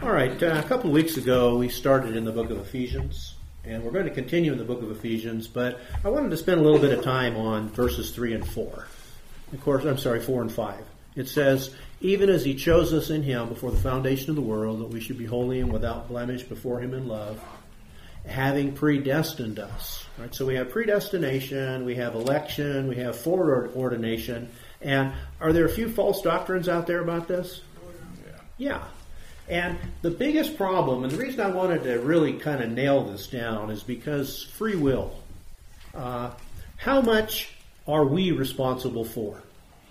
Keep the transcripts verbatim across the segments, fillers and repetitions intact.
All right, uh, a couple of weeks ago we started in the book of Ephesians, and we're going to continue in the book of Ephesians, but I wanted to spend a little bit of time on verses three and four. Of course, I'm sorry, four and five. It says, even as he chose us in him before the foundation of the world, that we should be holy and without blemish before him in love, having predestined us. Right? So we have predestination, we have election, we have foreordination. And are there a few false doctrines out there about this? Yeah. Yeah. And the biggest problem, and the reason I wanted to really kind of nail this down, is because free will. Uh, how much are we responsible for?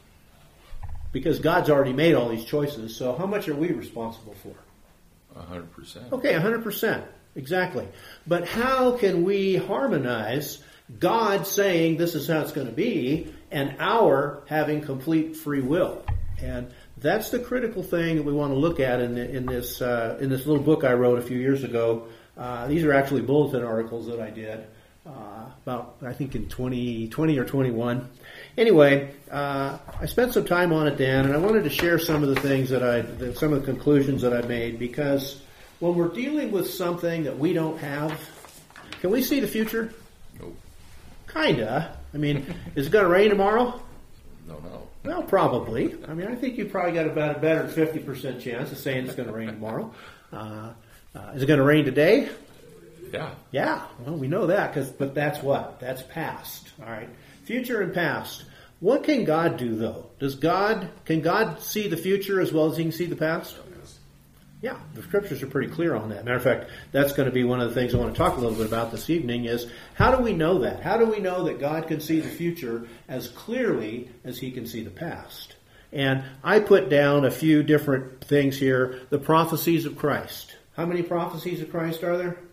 Because God's already made all these choices, so how much are we responsible for? A hundred percent. Okay, a hundred percent. Exactly. But how can we harmonize God saying this is how it's going to be and our having complete free will? And that's the critical thing that we want to look at in, the, in this uh, in this little book I wrote a few years ago. Uh, these are actually bulletin articles that I did uh, about, I think, in twenty twenty or twenty-one. Anyway, uh, I spent some time on it then, and I wanted to share some of the things that I, that, some of the conclusions that I made, because when we're dealing with something that we don't have, can we see the future? Nope. Kinda. I mean, is it going to rain tomorrow? No, no. Well, probably. I mean, I think you probably got about a better than fifty percent chance of saying it's going to rain tomorrow. Uh, uh, is it going to rain today? Yeah. Yeah. Well, we know that, cause, but that's what? That's past. All right. Future and past. What can God do, though? Does God, can God see the future as well as he can see the past? Yeah, the scriptures are pretty clear on that. Matter of fact, that's going to be one of the things I want to talk a little bit about this evening is how do we know that? How do we know that God can see the future as clearly as he can see the past? And I put down a few different things here. The prophecies of Christ. How many prophecies of Christ are there?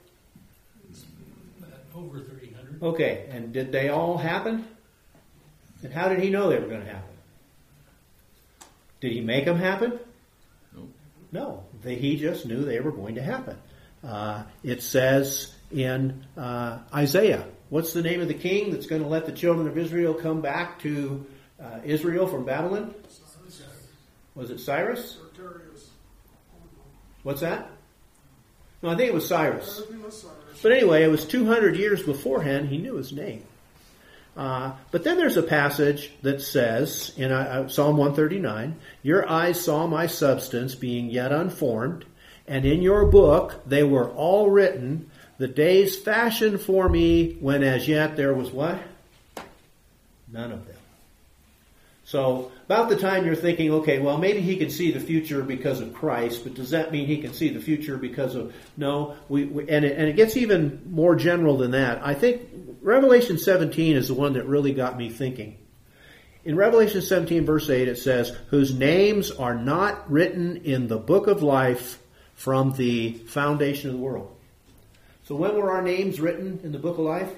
Over three hundred. Okay, and did they all happen? And how did he know they were going to happen? Did he make them happen? No, they, he just knew they were going to happen. Uh, it says in uh, Isaiah, what's the name of the king that's going to let the children of Israel come back to uh, Israel from Babylon? Was it Cyrus? What's that? No, I think it was Cyrus. But anyway, it was two hundred years beforehand, he knew his name. Uh, but then there's a passage that says in uh, Psalm one thirty-nine, your eyes saw my substance being yet unformed, and in your book they were all written, the days fashioned for me when as yet there was what? None of them. So about the time you're thinking, okay, well, maybe he can see the future because of Christ, but does that mean he can see the future because of, no, we, we and, it, and it gets even more general than that. I think Revelation seventeen is the one that really got me thinking. In Revelation seventeen, verse eight, it says, whose names are not written in the book of life from the foundation of the world. So when were our names written in the book of life?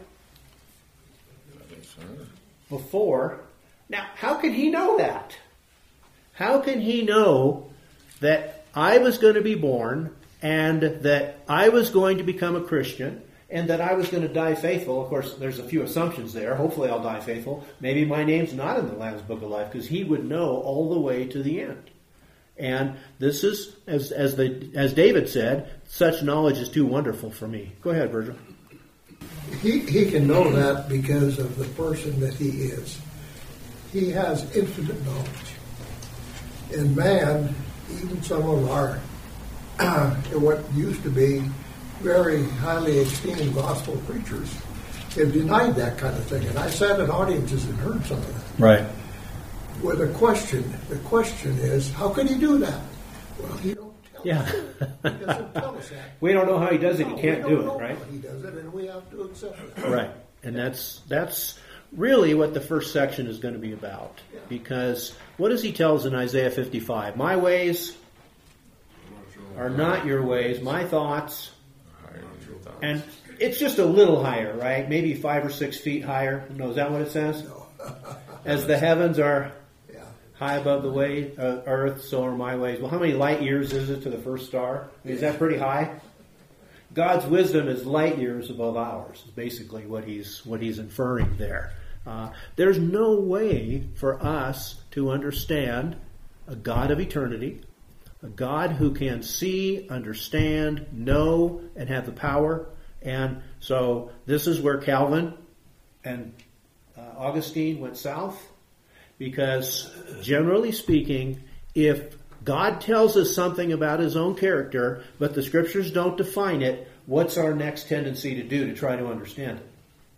Before. Now, how can he know that? How can he know that I was going to be born and that I was going to become a Christian and that I was going to die faithful? Of course, there's a few assumptions there. Hopefully I'll die faithful. Maybe my name's not in the Lamb's Book of Life because he would know all the way to the end. And this is, as as the as David said, such knowledge is too wonderful for me. Go ahead, Virgil. He, he can know that because of the person that he is. He has infinite knowledge. And man, even some of our, uh, what used to be very highly esteemed gospel preachers, have denied that kind of thing. And I sat in audiences and heard some of that. Right. With a question. The question is, how can he do that? Well, he don't tell Yeah. us. He doesn't tell us that. We don't know how he does it. No, He can't we do don't it, know right? how he does it, and we have to accept it. Right. And that's that's really what the first section is going to be about. Because what does he tell us in Isaiah fifty-five? My ways are not your ways. My thoughts. And it's just a little higher, right? Maybe five or six feet higher. No, is that what it says? As the heavens are high above the way, uh, earth, so are my ways. Well, how many light years is it to the first star? I mean, is that pretty high? God's wisdom is light years above ours, is basically what he's what he's inferring there. Uh, there's no way for us to understand a God of eternity, A God who can see, understand, know, and have the power. And so this is where Calvin and uh, Augustine went south. Because generally speaking, if God tells us something about his own character, but the scriptures don't define it, what's our next tendency to do to try to understand it?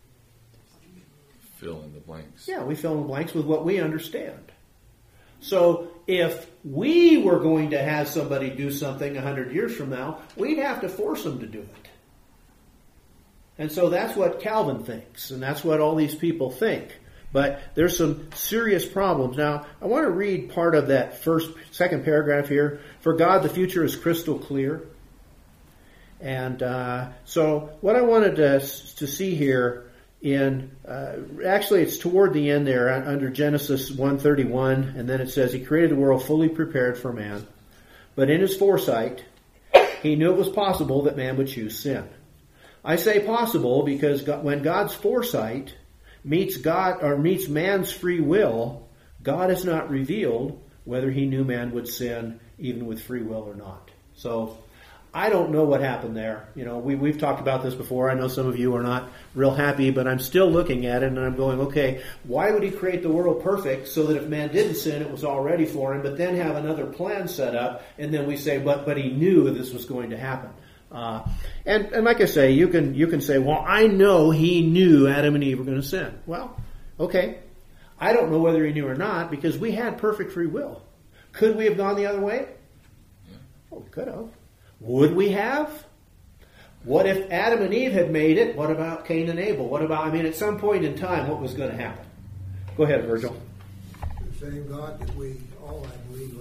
Fill in the blanks. Yeah, we fill in the blanks with what we understand. So if we were going to have somebody do something a hundred years from now, we'd have to force them to do it. And so that's what Calvin thinks, and that's what all these people think. But there's some serious problems. Now, I want to read part of that first, second paragraph here. For God, the future is crystal clear. And uh, so what I wanted to, to see here in, uh, actually it's toward the end there, under Genesis one thirty-one, and then it says, He created the world fully prepared for man. But in his foresight, he knew it was possible that man would choose sin. I say possible because God, when God's foresight meets God or meets man's free will, God has not revealed whether he knew man would sin even with free will or not. So I don't know what happened there. You know, we, we've talked about this before. I know some of you are not real happy, but I'm still looking at it and I'm going, okay, why would he create the world perfect so that if man didn't sin, it was all ready for him, but then have another plan set up, and then we say, but but he knew this was going to happen. Uh, and, and like I say, you can you can say, well, I know he knew Adam and Eve were going to sin. Well, okay. I don't know whether he knew or not because we had perfect free will. Could we have gone the other way? Yeah. Oh, we could have. Would we have? What if Adam and Eve had made it? What about Cain and Abel? What about, I mean, at some point in time, what was going to happen? Go ahead, Virgil. The same God that we all, I believe,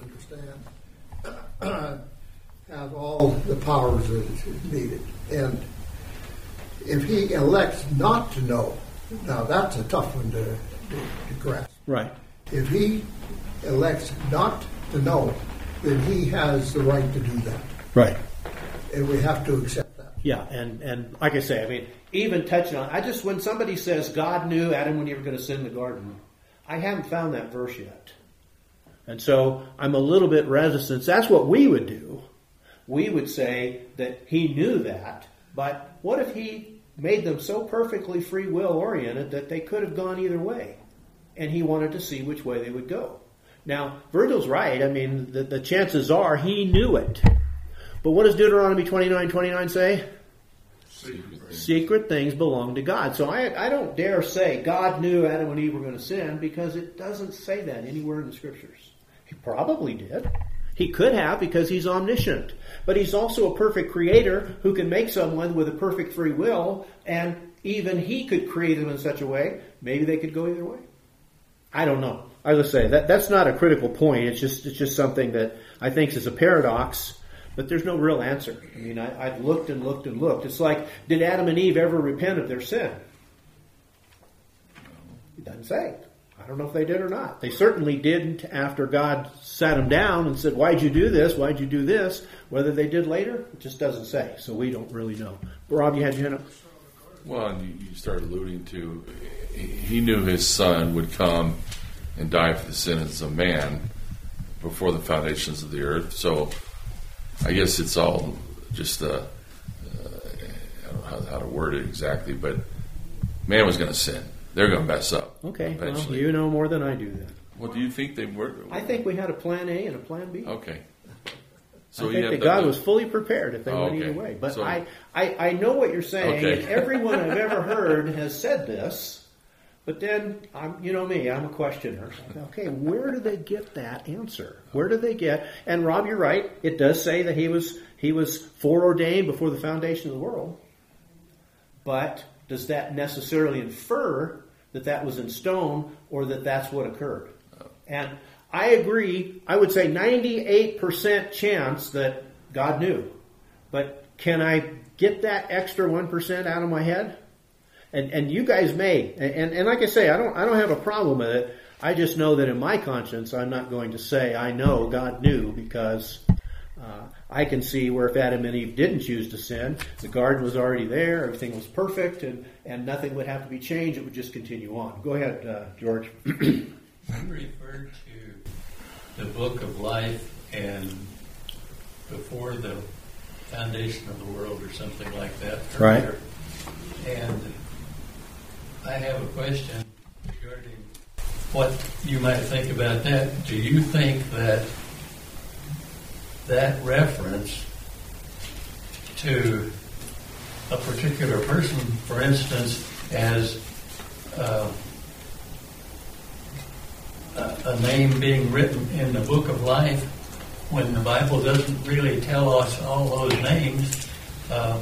understand have all the powers that is needed. And if he elects not to know, now that's a tough one to, to, to grasp. Right. If he elects not to know, then he has the right to do that. Right. And we have to accept that. Yeah, and, and like I say, I mean, even touching on, I just, when somebody says God knew Adam when you were going to sin in the garden, I haven't found that verse yet. And so I'm a little bit reticent. That's what we would do. We would say that he knew that, but what if he made them so perfectly free will oriented that they could have gone either way, and he wanted to see which way they would go? Now, Virgil's right. I mean, the, the chances are he knew it. But what does Deuteronomy twenty-nine twenty-nine say? Secret things. Secret things belong to God. So I, I don't dare say God knew Adam and Eve were going to sin because it doesn't say that anywhere in the Scriptures. He probably did. He could have because he's omniscient. But he's also a perfect creator who can make someone with a perfect free will, and even he could create them in such a way, maybe they could go either way. I don't know. As I say, that, that's not a critical point. It's just it's just something that I think is a paradox, but there's no real answer. I mean, I, I've looked and looked and looked. It's like, did Adam and Eve ever repent of their sin? It doesn't say. I don't know if they did or not. They certainly didn't after God sat them down and said, why'd you do this? Why'd you do this? Whether they did later, it just doesn't say. So we don't really know. Rob, you had your hand up? Well, and you, you started alluding to, he knew his son would come and die for the sins of man before the foundations of the earth. So I guess it's all just, uh, uh, I don't know how, how to word it exactly, but man was going to sin. They're going to mess up. Okay, eventually. Well, you know more than I do then. What do you think they were? I think we had a plan A and a plan B. Okay. So I think that God was fully prepared if they oh, went okay. either way. But so, I, I, I know what you're saying, okay. and everyone I've ever heard has said this. But then, I'm, you know me, I'm a questioner. Okay, where do they get that answer? Where do they get? And Rob, you're right. It does say that he was he was foreordained before the foundation of the world. But does that necessarily infer that that was in stone or that that's what occurred? And I agree. I would say ninety-eight percent chance that God knew. But can I get that extra one percent out of my head? And and you guys may. And, and, and like I say, I don't I don't have a problem with it. I just know that in my conscience, I'm not going to say I know God knew, because uh, I can see where if Adam and Eve didn't choose to sin, the garden was already there, everything was perfect, and, and nothing would have to be changed. It would just continue on. Go ahead, uh, George. You referred to the book of life and before the foundation of the world or something like that. Right. Earlier. And I have a question regarding what you might think about that. Do you think that that reference to a particular person, for instance, as uh, a, a name being written in the book of life, when the Bible doesn't really tell us all those names, uh,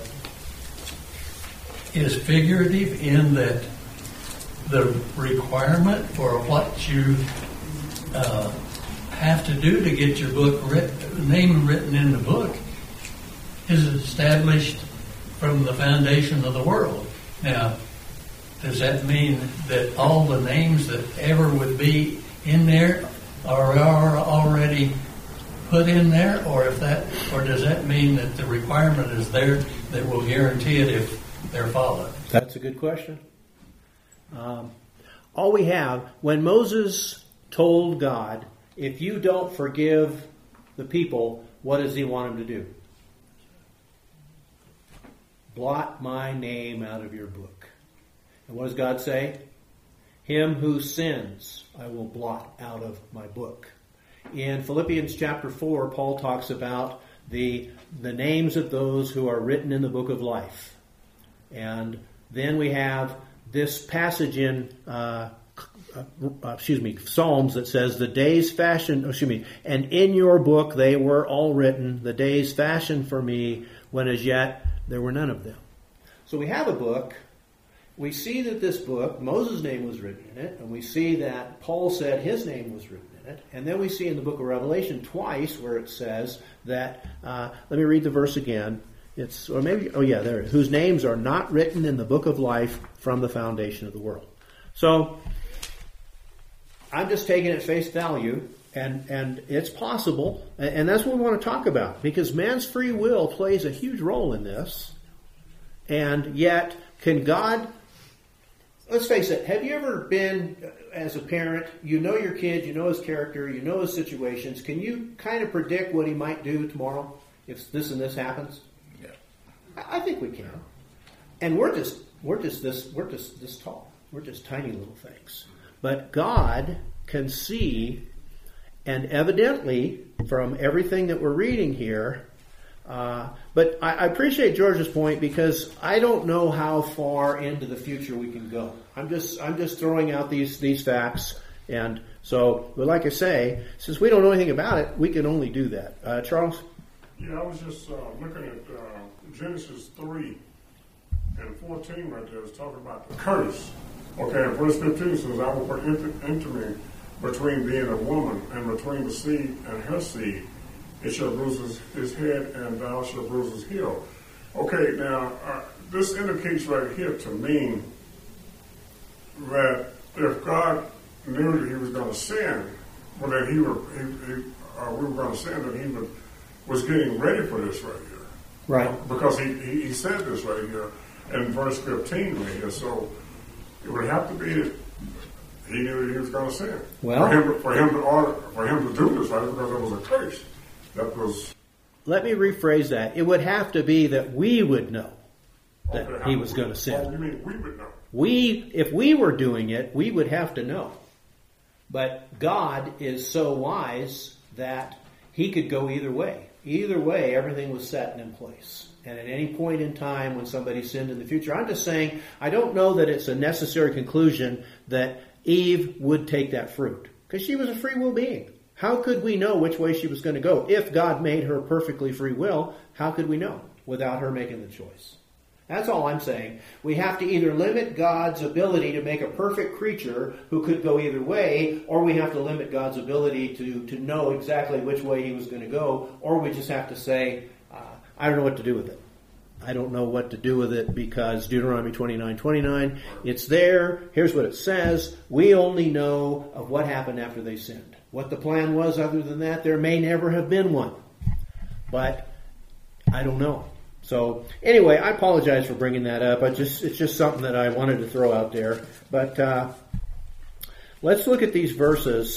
is figurative in that the requirement for what you uh, have to do to get your book writ- name written in the book is established from the foundation of the world. Now, does that mean that all the names that ever would be in there are, are already put in there, or if that, or does that mean that the requirement is there that will guarantee it if they're followed? That's a good question. Um, all we have, when Moses told God, if you don't forgive the people, what does he want him to do? Blot my name out of your book. And what does God say? Him who sins, I will blot out of my book. In Philippians chapter four, Paul talks about the, the names of those who are written in the book of life. And then we have this passage in, uh, uh, excuse me, Psalms that says, the days fashioned, excuse me, and in your book they were all written, the days fashioned for me, when as yet there were none of them. So we have a book. We see that this book, Moses' name was written in it, and we see that Paul said his name was written in it. And then we see in the book of Revelation twice where it says that, uh, let me read the verse again. It's, or maybe, oh yeah, there it is. Whose names are not written in the book of life from the foundation of the world. So, I'm just taking it at face value, and, and it's possible, and that's what we want to talk about, because man's free will plays a huge role in this, and yet, can God, let's face it, have you ever been, as a parent, you know your kid, you know his character, you know his situations, can you kind of predict what he might do tomorrow if this and this happens? I think we can, and we're just we're just this we're just this tall. We're just tiny little things. But God can see, and evidently from everything that we're reading here. Uh, but I, I appreciate George's point, because I don't know how far into the future we can go. I'm just I'm just throwing out these these facts, and so, but like I say, since we don't know anything about it, we can only do that. Uh, Charles? Yeah, I was just uh, looking at uh, Genesis three and fourteen right there. It's talking about the curse. Okay, and verse fifteen says, I will put intimacy between thee and a woman, and between the seed and her seed. It shall bruise his, his head, and thou shalt bruise his heel. Okay, now, uh, this indicates right here to me that if God knew that he was going to sin, well, that he, were, he, he uh, we were going to sin, that he would was getting ready for this right here. Right. Because he, he, he said this right here in verse fifteen right here. So it would have to be that he knew that he was going to sin. Well, for him, for him to order, for him to do this, right? Because it was a curse. That was. Let me rephrase that. It would have to be that we would know that Okay, he was going to sin. Oh, you mean we would know? We, if we were doing it, we would have to know. But God is so wise that he could go either way. Either way, everything was set and in place. And at any point in time when somebody sinned in the future, I'm just saying, I don't know that it's a necessary conclusion that Eve would take that fruit. Because she was a free will being. How could we know which way she was going to go? If God made her perfectly free will, how could we know without her making the choice? That's all I'm saying. We have to either limit God's ability to make a perfect creature who could go either way, or we have to limit God's ability to, to know exactly which way he was going to go, or we just have to say, uh, I don't know what to do with it. I don't know what to do with it because Deuteronomy twenty-nine twenty-nine, it's there. Here's what it says. We only know of what happened after they sinned. What the plan was other than that, there may never have been one. But I don't know. So anyway, I apologize for bringing that up. I just it's just something that I wanted to throw out there. But uh, let's look at these verses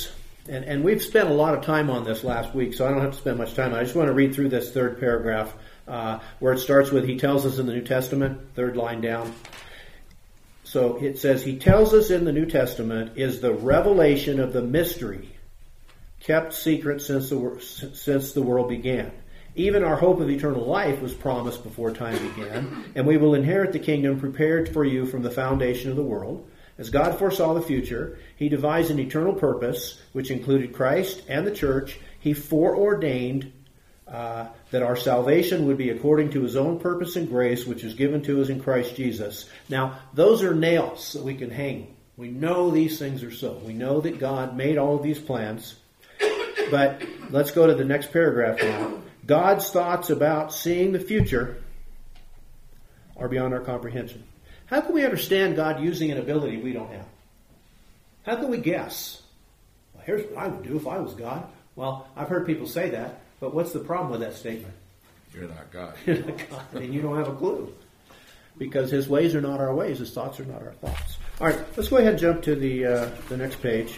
And, and we've spent a lot of time on this last week, so I don't have to spend much time. I just want to read through this third paragraph uh, where it starts with, he tells us in the New Testament, third line down. So it says, he tells us in the New Testament is the revelation of the mystery kept secret since the, since the world began. Even our hope of eternal life was promised before time began, and we will inherit the kingdom prepared for you from the foundation of the world. As God foresaw the future, he devised an eternal purpose, which included Christ and the church. He foreordained uh, that our salvation would be according to his own purpose and grace, which is given to us in Christ Jesus. Now, those are nails that we can hang. We know these things are so. We know that God made all of these plans. But let's go to the next paragraph now. God's thoughts about seeing the future are beyond our comprehension. How can we understand God using an ability we don't have? How can we guess? Well, here's what I would do if I was God. Well, I've heard people say that, but what's the problem with that statement? You're not God. You're not God, and you don't have a clue. Because his ways are not our ways, his thoughts are not our thoughts. All right, let's go ahead and jump to the uh, the next page.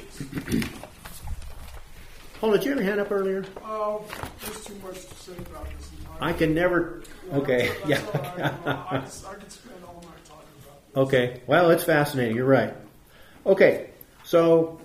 Paul, did you have your hand up earlier? Oh, there's too much to say about this. I can never... Okay, That's, yeah. that's all right. Well, I, just, I could spend all night talking about this. Okay, well, it's fascinating. You're right. Okay, so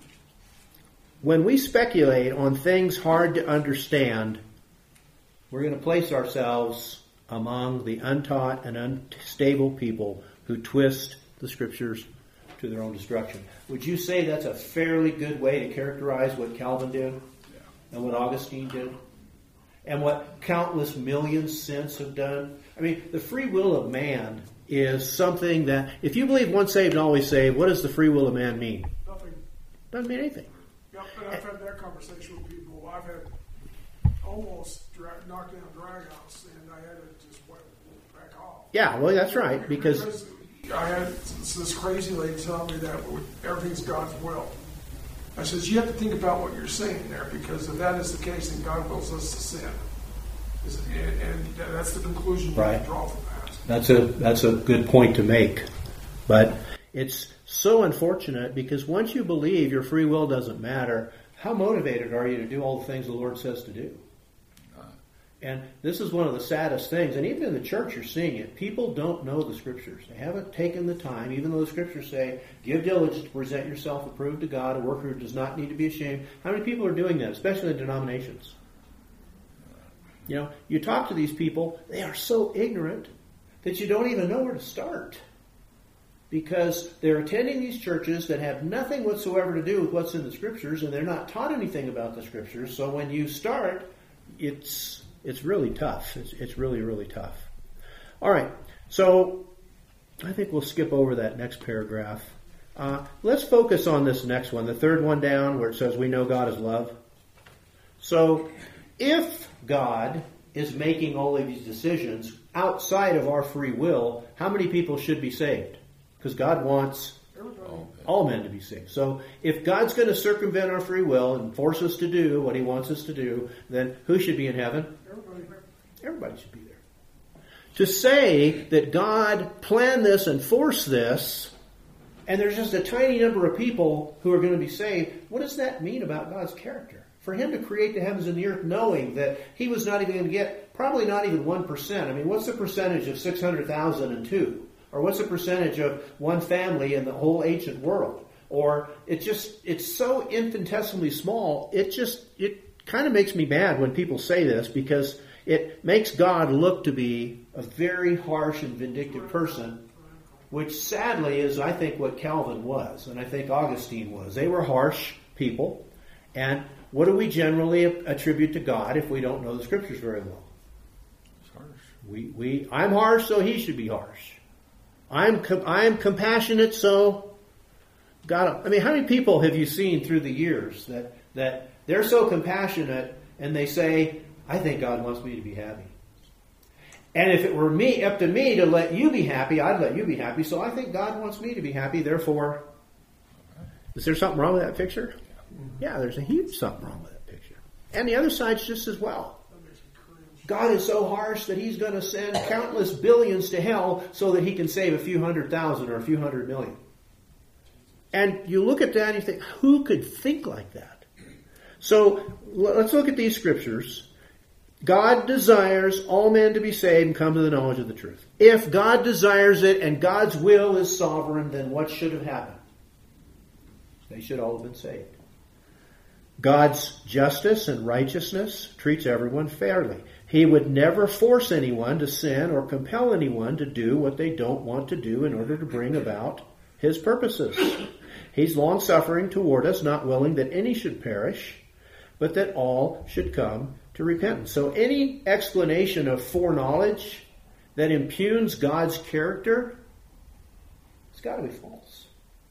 when we speculate on things hard to understand, we're going to place ourselves among the untaught and unstable people who twist the Scriptures to their own destruction. Would you say that's a fairly good way to characterize what Calvin did? Yeah. And what Augustine did? And what countless millions since have done? I mean, the free will of man is something that, if you believe once saved, always saved, what does the free will of man mean? Nothing. Doesn't mean anything. Yep, and I've had that conversation with people. I've had almost dra- knocked down dragouts, and I had to just went back off. Yeah, well, that's right, because... because I had this crazy lady tell me that everything's God's will. I says, you have to think about what you're saying there, because if that is the case, then God wills us to sin. And, and that's the conclusion you Right. can draw from that. That's a that's a good point to make. But it's so unfortunate because once you believe your free will doesn't matter, how motivated are you to do all the things the Lord says to do? And this is one of the saddest things. And even in the church you're seeing it. People don't know the Scriptures. They haven't taken the time, even though the Scriptures say, give diligence to present yourself approved to God, a worker who does not need to be ashamed. How many people are doing that, especially in denominations? You know, you talk to these people, they are so ignorant that you don't even know where to start. Because they're attending these churches that have nothing whatsoever to do with what's in the Scriptures, and they're not taught anything about the Scriptures. So when you start, it's it's really tough. It's, it's really, really tough. All right, so I think we'll skip over that next paragraph. Uh, let's focus on this next one, the third one down, where it says, we know God is love. So if God is making all of these decisions outside of our free will, how many people should be saved? Because God wants all men to be saved. So if God's going to circumvent our free will and force us to do what he wants us to do, then who should be in heaven? Everybody. Everybody should be there. To say that God planned this and forced this, and there's just a tiny number of people who are going to be saved, what does that mean about God's character? For him to create the heavens and the earth knowing that he was not even going to get, probably not even one percent. I mean, what's the percentage of six hundred thousand two? Or what's the percentage of one family in the whole ancient world? Or it just, it's so infinitesimally small, it just, it kind of makes me mad when people say this because it makes God look to be a very harsh and vindictive person, which sadly is, I think, what Calvin was, and I think Augustine was. They were harsh people, and what do we generally attribute to God if we don't know the Scriptures very well? It's harsh. We, we, I'm harsh, so he should be harsh. I'm I'm compassionate, so God. I mean, how many people have you seen through the years that that they're so compassionate and they say, "I think God wants me to be happy." And if it were me, up to me to let you be happy, I'd let you be happy. So I think God wants me to be happy. Therefore, is there something wrong with that picture? Yeah, there's a huge something wrong with that picture. And the other side's just as well. God is so harsh that he's going to send countless billions to hell so that he can save a few hundred thousand or a few hundred million. And you look at that and you think, who could think like that? So let's look at these scriptures. God desires all men to be saved and come to the knowledge of the truth. If God desires it and God's will is sovereign, then what should have happened? They should all have been saved. God's justice and righteousness treats everyone fairly. He would never force anyone to sin or compel anyone to do what they don't want to do in order to bring about His purposes. He's long-suffering toward us, not willing that any should perish, but that all should come to repentance. So any explanation of foreknowledge that impugns God's character, it's got to be false.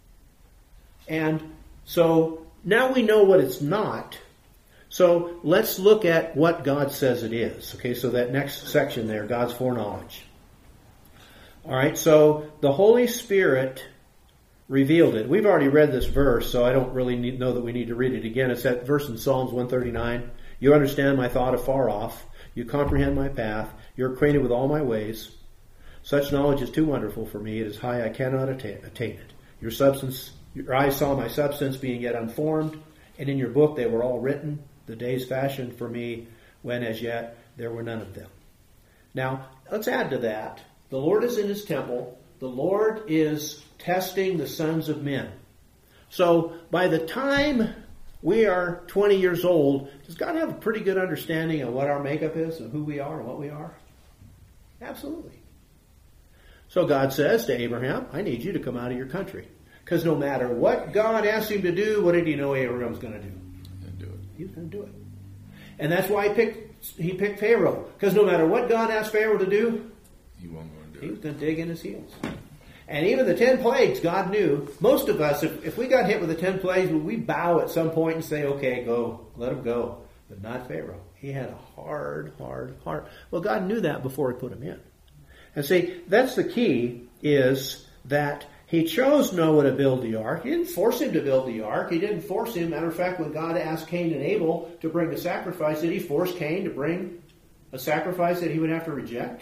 And so now we know what it's not. So let's look at what God says it is. Okay, so that next section there, God's foreknowledge. All right, so the Holy Spirit revealed it. We've already read this verse, so I don't really need, know that we need to read it again. It's that verse in Psalms one thirty-nine. You understand my thought afar off. You comprehend my path. You're acquainted with all my ways. Such knowledge is too wonderful for me. It is high, I cannot attain, attain it. Your substance, your eyes saw my substance being yet unformed, and in your book they were all written, the days fashioned for me, when as yet there were none of them. Now, let's add to that. The Lord is in His temple. The Lord is testing the sons of men. So, by the time we are twenty years old, does God have a pretty good understanding of what our makeup is and who we are and what we are? Absolutely. So God says to Abraham, I need you to come out of your country. Because no matter what God asked him to do, what did he know Abraham's going to do? Do it. He was going to do it. And that's why he picked, he picked Pharaoh. Because no matter what God asked Pharaoh to do, He won't go and do he it. was going to dig in his heels. And even the ten plagues, God knew. Most of us, if, if we got hit with the ten plagues, would we bow at some point and say, okay, go, let him go. But not Pharaoh. He had a hard, hard heart. Well, God knew that before he put him in. And see, that's the key, is that he chose Noah to build the ark. He didn't force him to build the ark. He didn't force him. Matter of fact, when God asked Cain and Abel to bring a sacrifice, did he force Cain to bring a sacrifice that he would have to reject?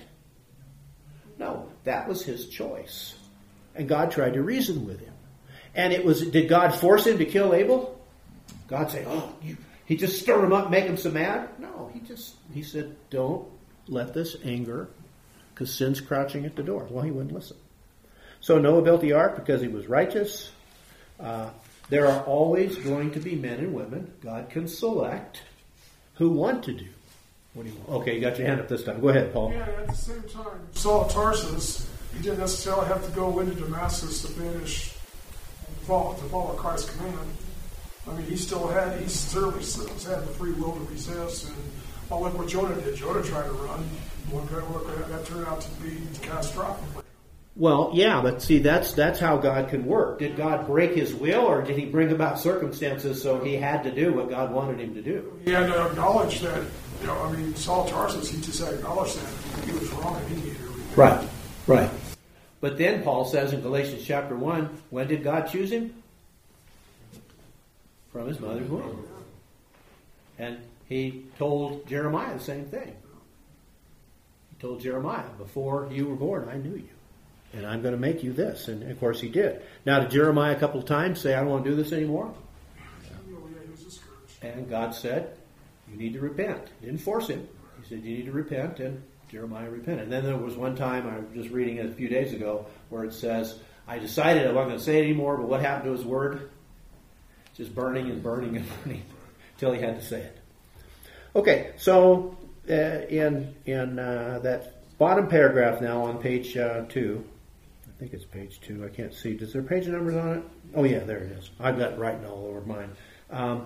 No, that was his choice. And God tried to reason with him. And it was, did God force him to kill Abel? God say, oh, you, he just stirred him up, make him so mad? No, he just, he said, don't let this anger, because sin's crouching at the door. Well, he wouldn't listen. So Noah built the ark because he was righteous. Uh, there are always going to be men and women God can select who want to do. What do you want? Okay, you got your hand up this time. Go ahead, Paul. Yeah, at the same time, Saul of Tarsus, he didn't necessarily have to go into Damascus to finish follow, to follow Christ's command. I mean, he still had, he certainly had the free will to resist. And well, look what Jonah did. Jonah tried to run. One guy, look, that turned out to be catastrophic. Well, yeah, but see, that's that's how God can work. Did God break his will, or did he bring about circumstances so he had to do what God wanted him to do? He had to acknowledge that, you know, I mean, Saul of Tarsus, he just had to acknowledge that he was wrong and he needed to repent. Right, right. But then Paul says in Galatians chapter one, when did God choose him? From his mother's womb. And he told Jeremiah the same thing. He told Jeremiah, before you were born, I knew you. And I'm going to make you this. And of course he did. Now, did Jeremiah a couple of times say, I don't want to do this anymore? And God said, you need to repent. He didn't force him. He said, you need to repent. And Jeremiah repented. And then there was one time, I was just reading it a few days ago, where it says, I decided I wasn't going to say it anymore, but what happened to his word? Just burning and burning and burning until he had to say it. Okay, so uh, in, in uh, that bottom paragraph now on page uh, two, I think it's page two. I can't see. Does there page numbers on it? Oh, yeah, there it is. I've got it writing all over mine. Um,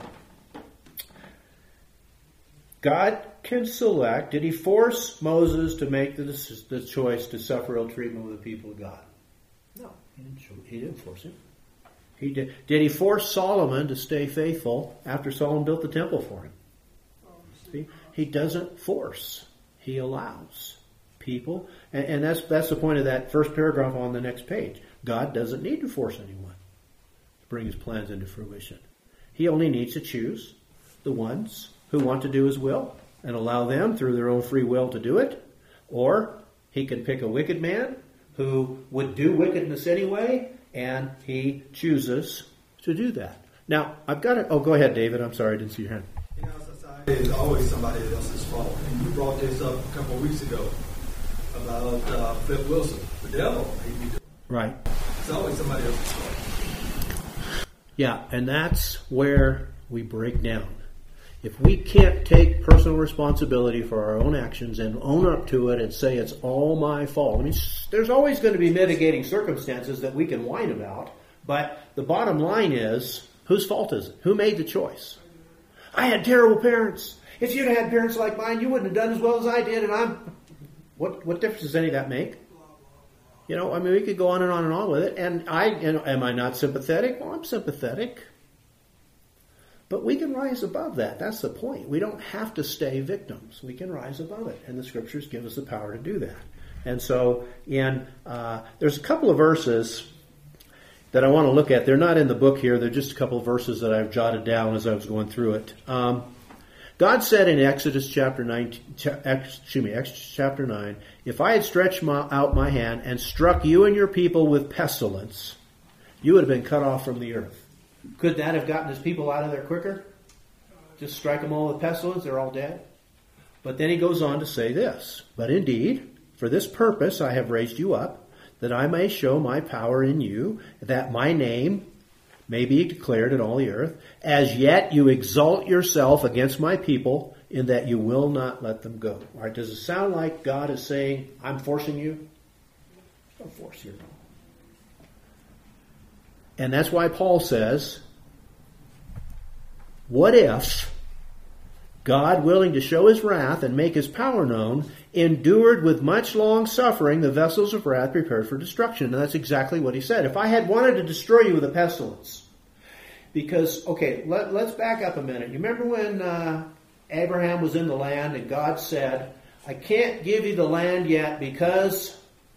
God can select. Did he force Moses to make the, the choice to suffer ill treatment with the people of God? No, he didn't, he didn't force him. He did. Did he force Solomon to stay faithful after Solomon built the temple for him? See? He doesn't force. He allows people. And, and that's that's the point of that first paragraph on the next page. God doesn't need to force anyone to bring his plans into fruition. He only needs to choose the ones who want to do his will and allow them through their own free will to do it. Or he can pick a wicked man who would do wickedness anyway, and he chooses to do that. Now, I've got to... Oh, go ahead, David. I'm sorry, I didn't see your hand. In our society, it's always somebody else's fault. And you brought this up a couple of weeks ago about uh, Flip Wilson. The devil. He, Right. It's always somebody else's fault. Yeah, and that's where we break down. If we can't take personal responsibility for our own actions and own up to it and say it's all my fault, I mean, there's always going to be mitigating circumstances that we can whine about, but the bottom line is, whose fault is it? Who made the choice? I had terrible parents. If you'd had parents like mine, you wouldn't have done as well as I did, and I'm... What, what difference does any of that make? You know, I mean, we could go on and on and on with it, and I, you know, am I not sympathetic? Well, I'm sympathetic. But we can rise above that. That's the point. We don't have to stay victims. We can rise above it. And the Scriptures give us the power to do that. And so in uh, there's a couple of verses that I want to look at. They're not in the book here. They're just a couple of verses that I've jotted down as I was going through it. Um, God said in Exodus chapter nine, excuse me, Exodus chapter nine, if I had stretched my, out my hand and struck you and your people with pestilence, you would have been cut off from the earth. Could that have gotten his people out of there quicker? Just strike them all with pestilence, they're all dead? But then he goes on to say this, but indeed, for this purpose I have raised you up, that I may show my power in you, that my name may be declared in all the earth. As yet you exalt yourself against my people, in that you will not let them go. All right, does it sound like God is saying, I'm forcing you? Don't force you. And that's why Paul says, what if God, willing to show his wrath and make his power known, endured with much long suffering the vessels of wrath prepared for destruction? And that's exactly what he said. If I had wanted to destroy you with a pestilence, because, okay, let, let's back up a minute. You remember when uh, Abraham was in the land and God said, I can't give you the land yet because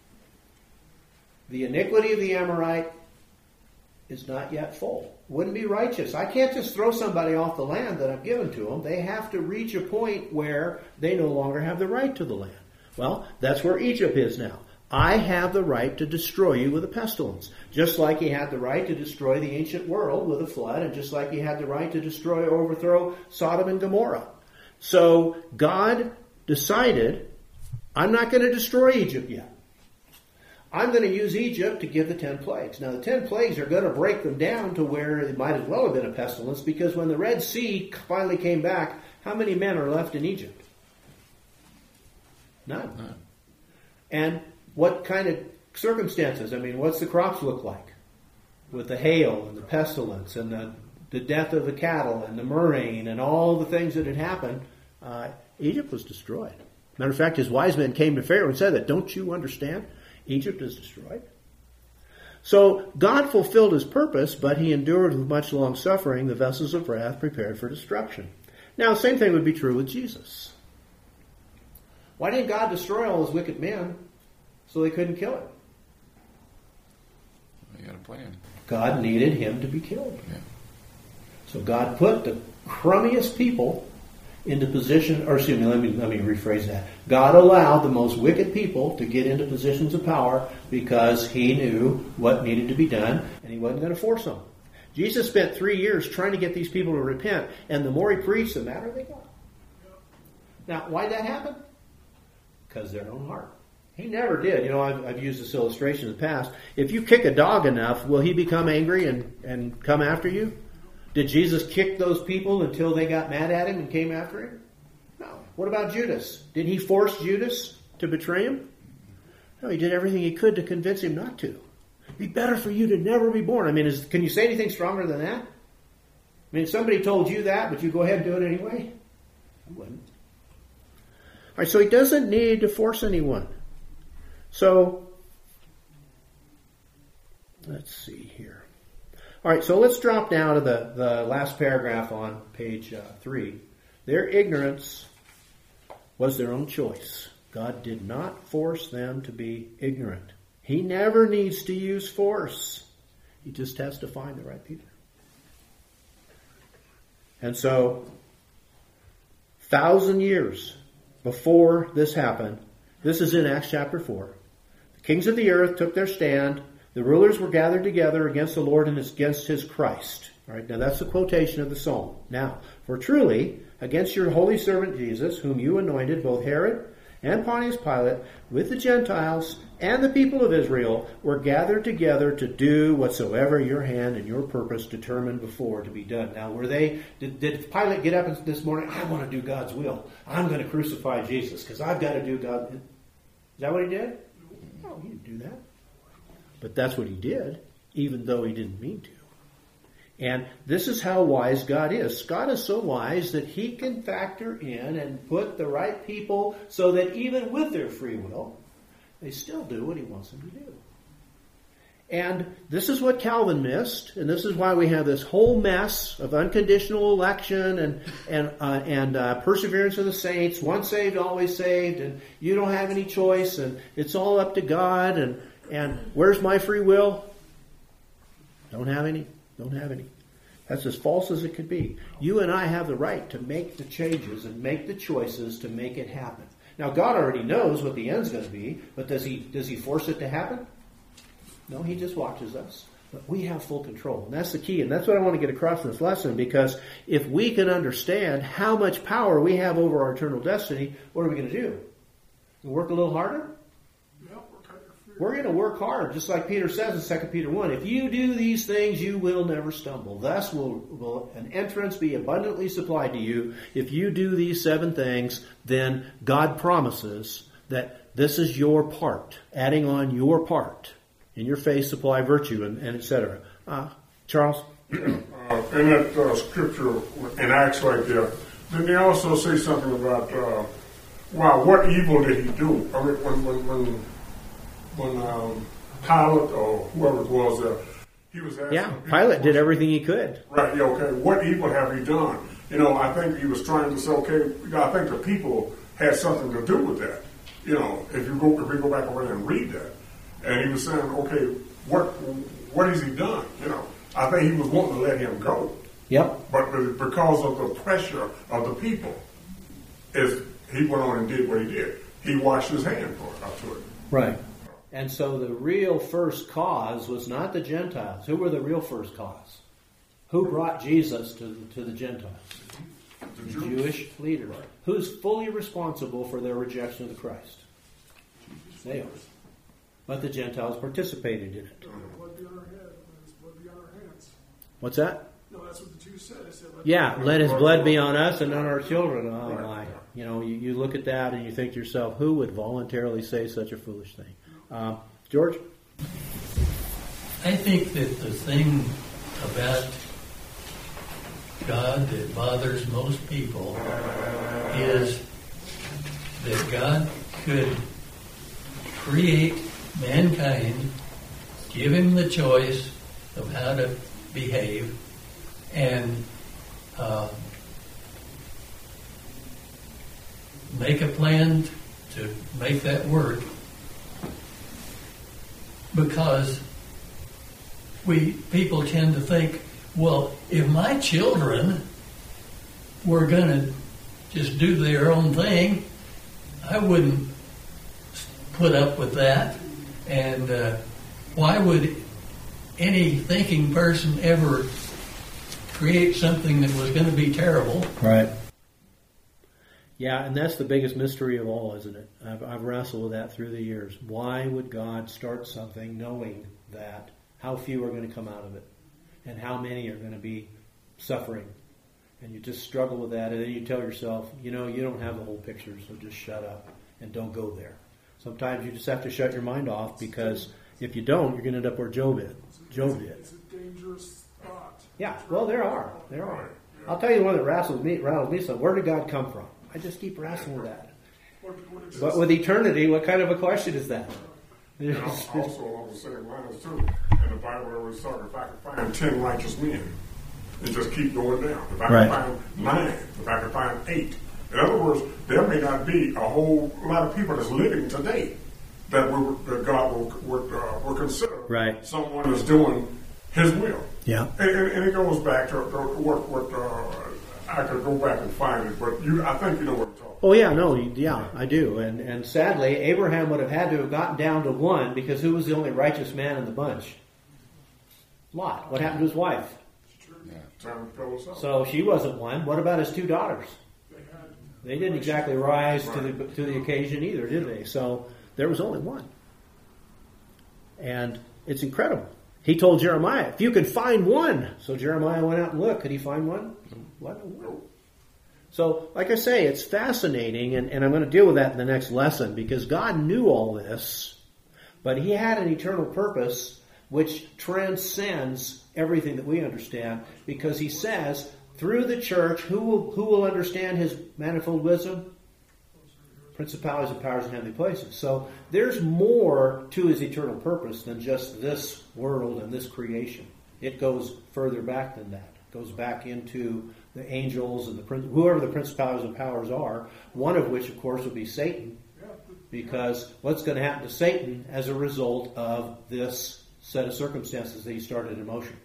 the iniquity of the Amorite is not yet full. Wouldn't be righteous. I can't just throw somebody off the land that I've given to them. They have to reach a point where they no longer have the right to the land. Well, that's where Egypt is now. I have the right to destroy you with a pestilence. Just like he had the right to destroy the ancient world with a flood, and just like he had the right to destroy or overthrow Sodom and Gomorrah. So God decided, I'm not going to destroy Egypt yet. I'm going to use Egypt to give the ten plagues. Now, the ten plagues are going to break them down to where it might as well have been a pestilence, because when the Red Sea finally came back, how many men are left in Egypt? None. None. And what kind of circumstances? I mean, what's the crops look like? With the hail and the pestilence and the, the death of the cattle and the murrain and all the things that had happened, uh, Egypt was destroyed. Matter of fact, his wise men came to Pharaoh and said that, don't you understand? Egypt is destroyed. So God fulfilled his purpose, but he endured with much long suffering the vessels of wrath prepared for destruction. Now, the same thing would be true with Jesus. Why didn't God destroy all those wicked men so they couldn't kill him? He had a plan. God needed him to be killed. Yeah. So God put the crummiest people into position, or excuse me, let me let me rephrase that. God allowed the most wicked people to get into positions of power because he knew what needed to be done, and he wasn't going to force them. Jesus spent three years trying to get these people to repent, and the more he preached, the madder they got. Now, why'd that happen? Because their own heart. He never did. You know, I've, I've used this illustration in the past. If you kick a dog enough, will he become angry and, and come after you? Did Jesus kick those people until they got mad at him and came after him? No. What about Judas? Did he force Judas to betray him? No, he did everything he could to convince him not to. It'd be better for you to never be born. I mean, is, can you say anything stronger than that? I mean, if somebody told you that, but you go ahead and do it anyway? I wouldn't. All right, so he doesn't need to force anyone. So, let's see here. All right, so let's drop down to the, the last paragraph on page uh, three. Their ignorance was their own choice. God did not force them to be ignorant. He never needs to use force. He just has to find the right people. And so, thousand years before this happened, this is in Acts chapter four. The kings of the earth took their stand. The rulers were gathered together against the Lord and against his Christ. All right, now that's the quotation of the psalm. Now, for truly, against your holy servant Jesus, whom you anointed, both Herod and Pontius Pilate, with the Gentiles and the people of Israel, were gathered together to do whatsoever your hand and your purpose determined before to be done. Now, were they? Did, did Pilate get up this morning? I want to do God's will. I'm going to crucify Jesus because I've got to do God. Is that what he did? No, he didn't do that. But that's what he did, even though he didn't mean to. And this is how wise God is. God is so wise that he can factor in and put the right people so that even with their free will, they still do what he wants them to do. And this is what Calvin missed, and this is why we have this whole mess of unconditional election and and uh, and uh, perseverance of the saints, once saved, always saved, and you don't have any choice, and it's all up to God, and, and where's my free will? Don't have any. Don't have any. That's as false as it could be. You and I have the right to make the changes and make the choices to make it happen. Now, God already knows what the end's going to be, but does he does he force it to happen? No, he just watches us. But we have full control. And that's the key. And that's what I want to get across in this lesson, because if we can understand how much power we have over our eternal destiny, what are we going to do? Work a little harder? We're going to work hard, just like Peter says in Second Peter one. If you do these things, you will never stumble. Thus will, will an entrance be abundantly supplied to you. If you do these seven things, then God promises that this is your part, adding on your part. In your faith, supply virtue, and, and et cetera. Uh, Charles? Uh, in that uh, scripture, in Acts right there, didn't they also say something about, uh, wow, what evil did he do? I mean, when, when, when When um, Pilate or whoever it was, uh, he was asking. Yeah, Pilate did everything he could. Right. Yeah. Okay. What evil have he done? You know, I think he was trying to say, okay, I think the people had something to do with that. You know, if you go, if we go back over there and read that, and he was saying, okay, what what has he done? You know, I think he was wanting to let him go. Yep. But because of the pressure of the people, is he went on and did what he did. He washed his hand for it, up to it. Right. And so the real first cause was not the Gentiles. Who were the real first cause? Who brought Jesus to the, to the Gentiles? The Jewish leaders. Who's fully responsible for their rejection of the Christ? They are. But the Gentiles participated in it. Blood be on our head. Let his blood be on our hands. What's that? No, that's what the Jews said. They said, let Yeah, let his blood be on us and on our children. Oh my! You know, you, you look at that and you think to yourself, who would voluntarily say such a foolish thing? Uh, George? I think that the thing about God that bothers most people is that God could create mankind, give him the choice of how to behave, and uh, make a plan to make that work. Because we people tend to think, well, if my children were going to just do their own thing, I wouldn't put up with that. And uh, why would any thinking person ever create something that was going to be terrible? Right. Yeah, and that's the biggest mystery of all, isn't it? I've, I've wrestled with that through the years. Why would God start something knowing that how few are going to come out of it and how many are going to be suffering? And you just struggle with that, and then you tell yourself, you know, you don't have the whole picture, so just shut up and don't go there. Sometimes you just have to shut your mind off, because if you don't, you're going to end up where Job did. Job did. It's a dangerous thought. Yeah, well, there are. There are. I'll tell you one that rattles me, rattles me some. Where did God come from? I just keep wrestling with that. But with eternity, what kind of a question is that? And also along the same lines too, in the Bible there was talking, if I could find ten righteous men, and just keep going down. If I right. could find nine, if I could find eight. In other words, there may not be a whole lot of people that's living today that, we, that God will, would, uh, will consider right. someone that's doing His will. Yeah. And, and, and it goes back to, to what, what uh, I could go back and find it, but you, I think you know what I'm talking about. Oh yeah, no, yeah, I do. And and sadly, Abraham would have had to have gotten down to one, because who was the only righteous man in the bunch? Lot. What happened to his wife? Yeah. Time to fill us up. So she wasn't one. What about his two daughters? They had- They didn't exactly rise to the Right. to the occasion either, did they? So there was only one. And it's incredible. He told Jeremiah, if you can find one. So Jeremiah went out and looked. Could he find one? What? No. So, like I say, it's fascinating, and, and I'm going to deal with that in the next lesson, because God knew all this, but he had an eternal purpose which transcends everything that we understand, because he says, through the church, who will, who will understand his manifold wisdom? Principalities and powers in heavenly places. So there's more to his eternal purpose than just this world and this creation. It goes further back than that. It goes back into the angels and the prin- whoever the principalities and powers are, one of which, of course, would be Satan, because what's going to happen to Satan as a result of this set of circumstances that he started in motion?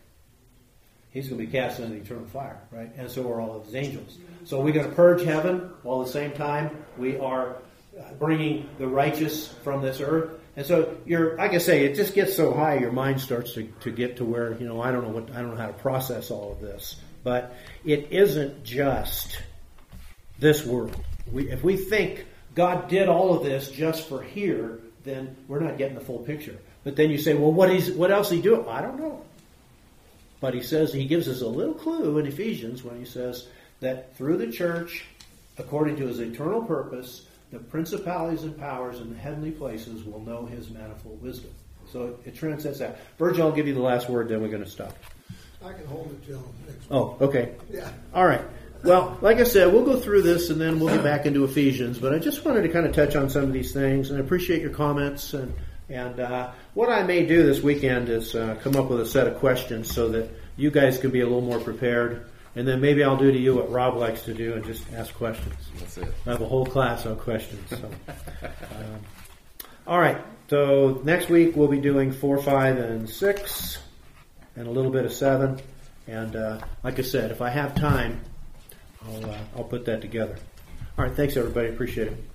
He's going to be cast into the eternal fire, right? And so are all of his angels. So we're going to purge heaven, while at the same time we are bringing the righteous from this earth. And so you're, like I say, it just gets so high, your mind starts to, to get to where, you know, I don't know what, I don't know how to process all of this. But it isn't just this world. We, if we think God did all of this just for here, then we're not getting the full picture. But then you say, well, what is, what else is he doing? I don't know. But he says, he gives us a little clue in Ephesians when he says that through the church, according to his eternal purpose, the principalities and powers in the heavenly places will know his manifold wisdom. So it, it transcends that. Virgil, I'll give you the last word, then we're going to stop. I can hold it till next week. Oh, okay. Yeah. All right. Well, like I said, we'll go through this and then we'll get back into Ephesians. But I just wanted to kind of touch on some of these things, and I appreciate your comments. And and uh, what I may do this weekend is uh, come up with a set of questions so that you guys can be a little more prepared. And then maybe I'll do to you what Rob likes to do and just ask questions. That's it. I have a whole class on questions. So. um, all right. So next week we'll be doing four, five, and six, and a little bit of seven. And uh, like I said, if I have time, I'll uh, I'll put that together. All right. Thanks, everybody. Appreciate it.